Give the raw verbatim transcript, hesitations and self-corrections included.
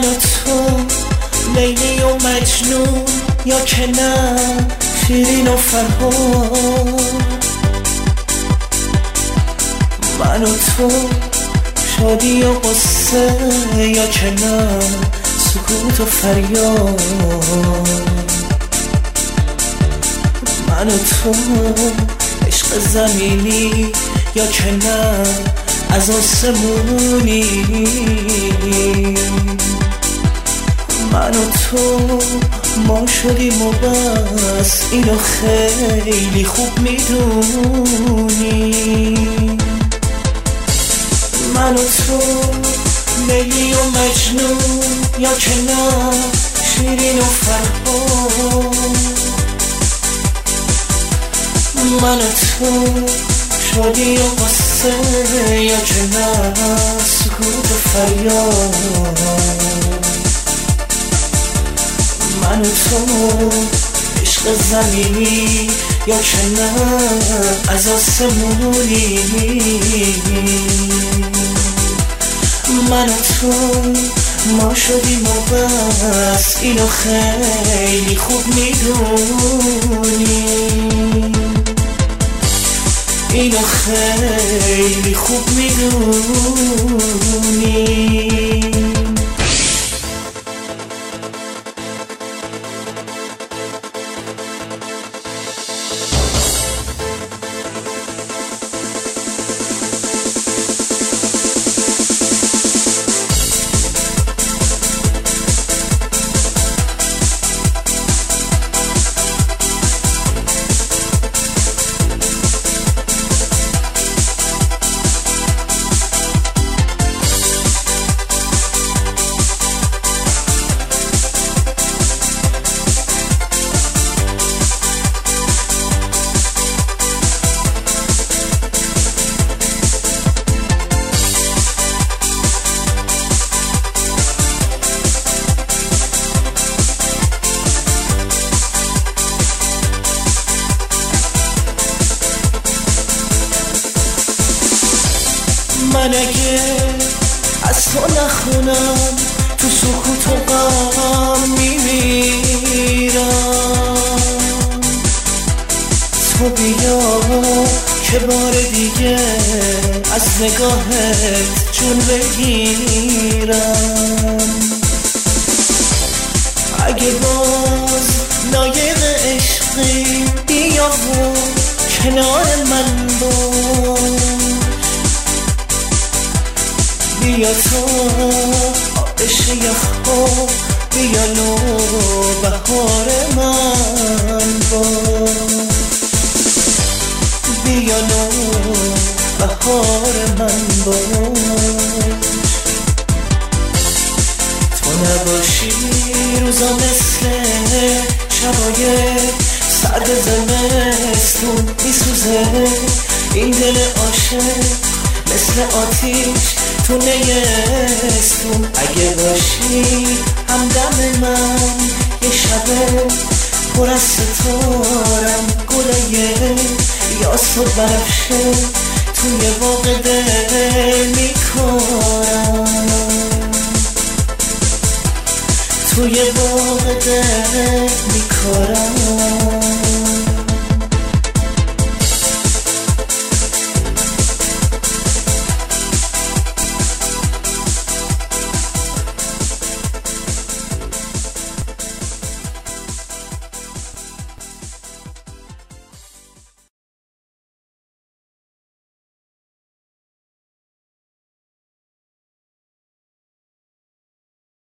من و تو لیلی و مجنون یا که نه شیرین و فرهاد، من و تو شادی و قصه یا که نه سکوت و فریاد، من و تو عشق زمینی یا که نه از آسمونی، من و تو ما شدیم و بس اینو خیلی خوب میدونی، من و تو لیلی و مجنون یا که نه شیرین و فرهاد، من و تو شادی و قصه یا که نه سکوت و فریاد، من و تو عشق زمینی یا که نه از آسمونی، من و تو ما شدیم و بس اینو خیلی خوب میدونی، اینو خیلی خوب میدونی. من اگه از تو نخونم تو سکوت و غم میمیرم، تو بیا که بار دیگه از نگاهت جون بگیرم، اگه باز لایق عشقی بیا و کنار من باش، بیا تو آتش یخو بیا نو بهار من باش، بیا نو بهار من باش، تو نباشی روزا مثل شبای سرد زمستون میسوزه، این دل عاشق مثل آتیش تو نیستون، اگه باشی همدم من یه شبه پر از ستارم گله یاس و بنفشه توی باغ دل میکارم، توی باغ دل میکارم.